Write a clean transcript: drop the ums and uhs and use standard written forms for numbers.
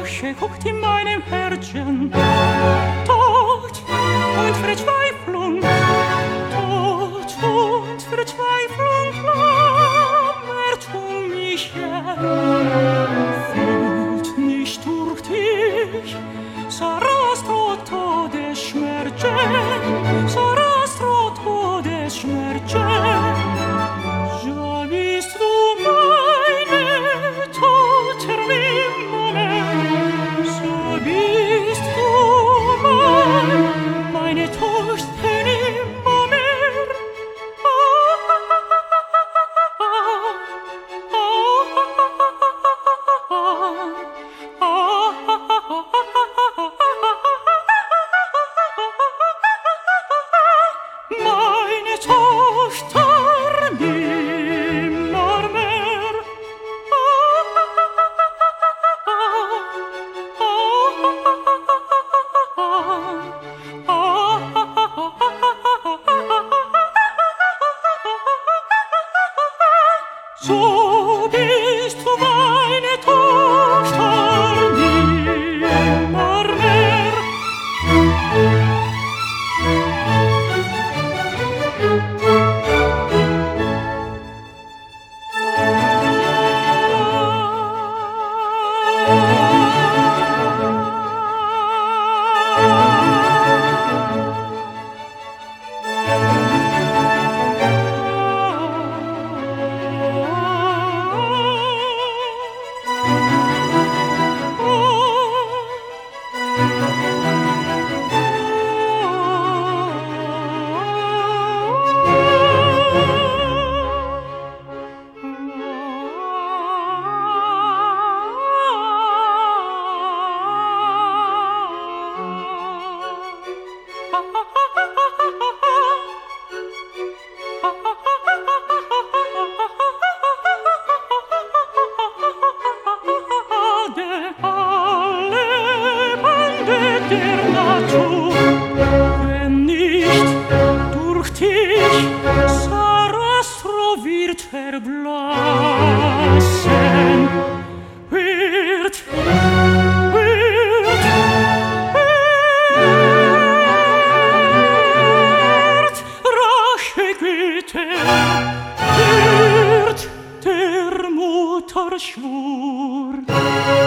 Rache guckt in meinem Herzen. Tod und Verzweiflung, Tod und Verzweiflung klammert um mich her. Fühlt nicht durch dich, Sarastro Todesschmerzen, Sarastro Todesschmerzen. Ja, bist du meine Tochter nimmer, so bist du meine Tochter nimmer. Meine Tochter nimmermehr. So bist du meine Tochter nimmermehr. Der Natur, wenn nicht durch dich, Sarastro wird verblassen, wird Rachegüte, wird der Mutter Schwur.